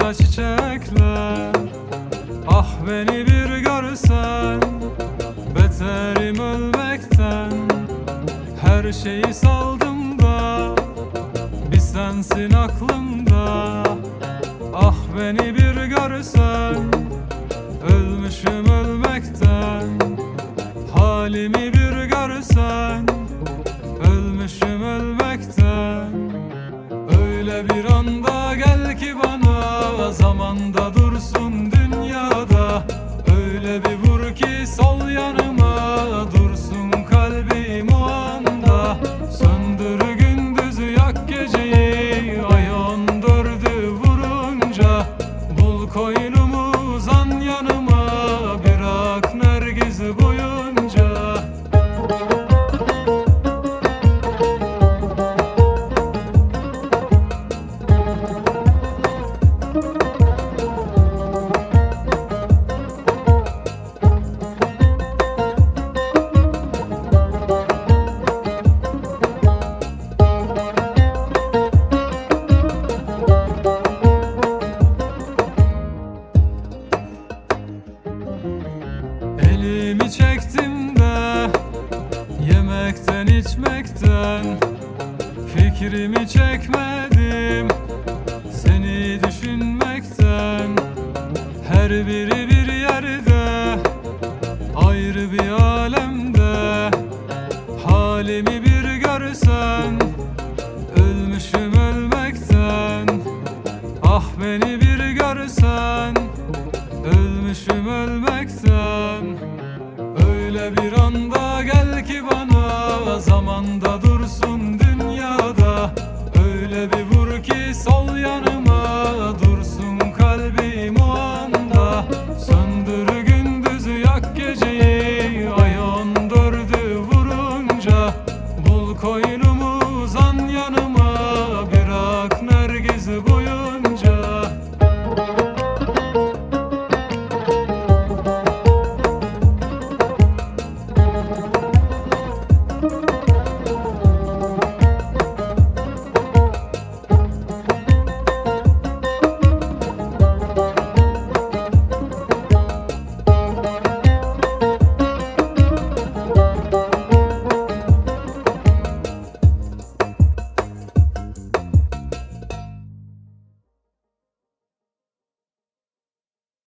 Dallarında çiçekler, ah beni bir görsen, beterim ölmekten. Her şeyi saldım da bir sensin aklımda. Ah beni bir görsen, ölmüşüm ölmekten. Halimi bir görsen, ölmüşüm ölmekten. Öyle bir anda gel ki bana, zamanda dursun dünyada. Öyle bir vur ki sol yanıma, dursun kalbim o anda. Söndür gündüzü yak geceyi, ay 14'ü vurunca. Bul koynumu uzan yanıma, bırak nergiz boyunca. Elimi çektim de yemekten içmekten, fikrimi çekmedim seni düşünmekten. Her biri bir yerde, ayrı bir alemde. Halimi bir görsen, ölmüşüm ölmekten. Ah beni bir görsen, ölmüşüm ölmekten. Öyle bir anda gel ki bana, zamanda dursun dünyada. Öyle bir vur ki sol yanıma, dursun kalbim o anda. Söndür gündüzü yak geceyi, ay 14'ü vurunca. Bul koynumu uzan yanıma, bırak nergiz boyunca.